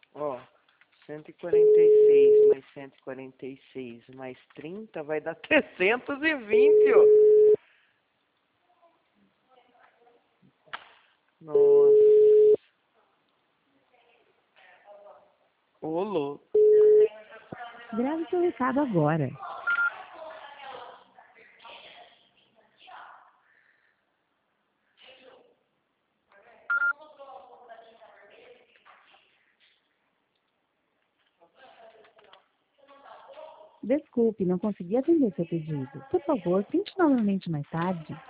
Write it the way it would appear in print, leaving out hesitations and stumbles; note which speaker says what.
Speaker 1: Ó, 146 mais 146 mais 30 vai dar 320, ó. Nossa. Ô, louco.
Speaker 2: Grave seu recado agora. Desculpe, não consegui atender seu pedido. Por favor, tente novamente mais tarde.